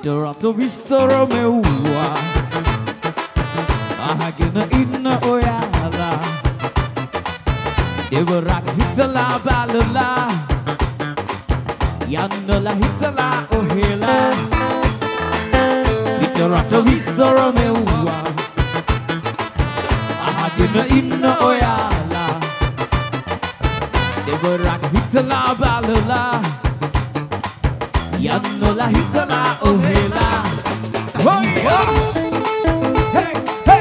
පිටරට විස්තර මෙව්වා අහගෙන ඉන්න ඔයාලා දෙවරක් හිතලා බලලා යන්නලා හිතලා ඔහෙලා පිටරට විස්තර මෙව්වා අහගෙන ඉන්න ඔයාලා දෙවරක් හිතලා බලලා යන්නලා හිතලා ඔහෙලා hey hey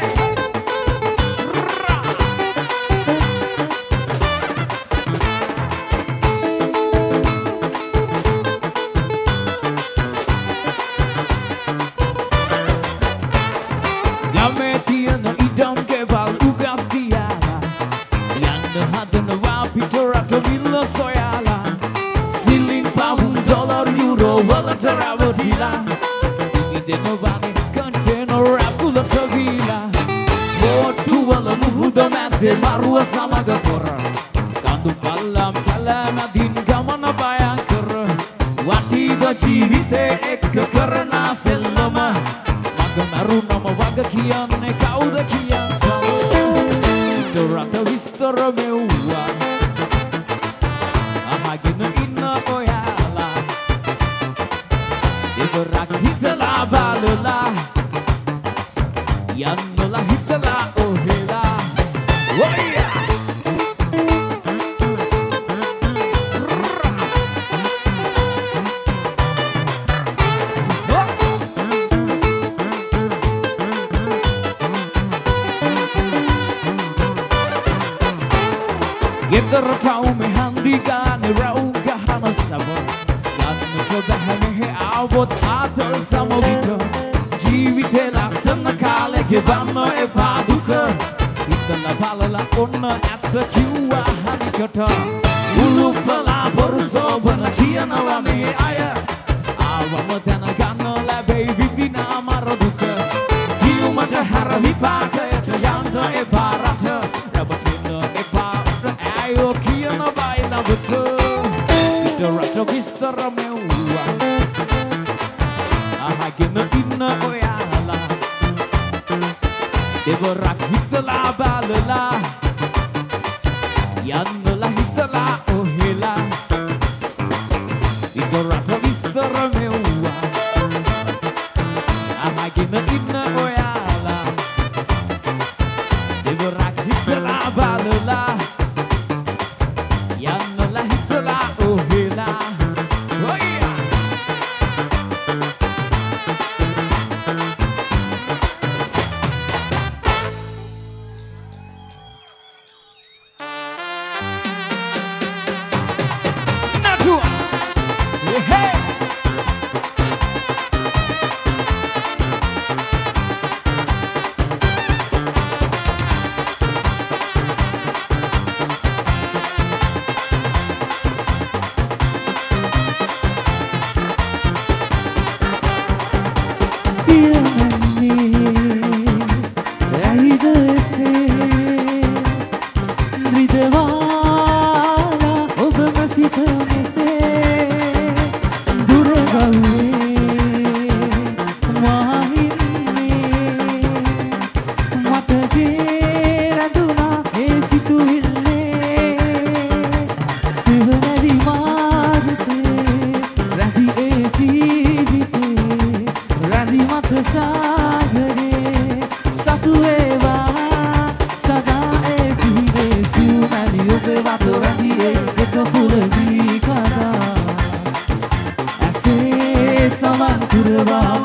යමේ තියන ඉඩම් ගෙවල් උගස් තියාලා යන්න හදනවා පිටරට විල්ල සොයාලා සිලින් පවුන් ඩොලර් යුරෝ වලට රැවටිලා ඉදෙනවාගේ කන්ටේනර් ඇතුළට ගිලා බෝට්ටු වල මුහුද මැද්දේ මරුව සමග පොර කඳු පල්ලම් කැලෑමැදින් ගමන භයංකර වටීද ජීවිතේ එක්ක කරන සෙල්ලම මග මරුණම වග කියන්නේ කවුද කියන් සම පිටරට විස්තර මෙව්වා අහගෙන ඉන්න ඔයාලා දෙවරක් හිතලා බලලා යන්නලා හිතලා ඔහෙලා ගෙදර තවුමේ හන්දි ගානේ රවුම් ගහන සම යන්නට බැහැ ආවොත් ආතල් සමවිත ජීවිතේ ලස්සන කාලේ ගෙවන්න එපා දුක හිතලා බලලා ඔන්න ඇත්ත කිව්වා හනිකට උළුප්පලා බොරු සෝබන කියනවා මේ අය ආවම දැනගන්න ලැබෙයි විඳින අමර දුක කිව්මට හැර විපාකයට යන්න එපා රට රැවටෙන්න එපා අයෝ කියන බයිලවත පිටරට විස්තර මෙව්වා අහගෙන ඉන්න ඔයාලා දෙවරක් හිතලා බලලා යන්නලා හිතලා ඔහෙලා පිටරට විස්තර මෙව්වා අහගෙන ඉන්න ඔයාලා දෙවරක් හිතලා බලලා යන්නලා හිතලා ඔහෙලා Saman kurwa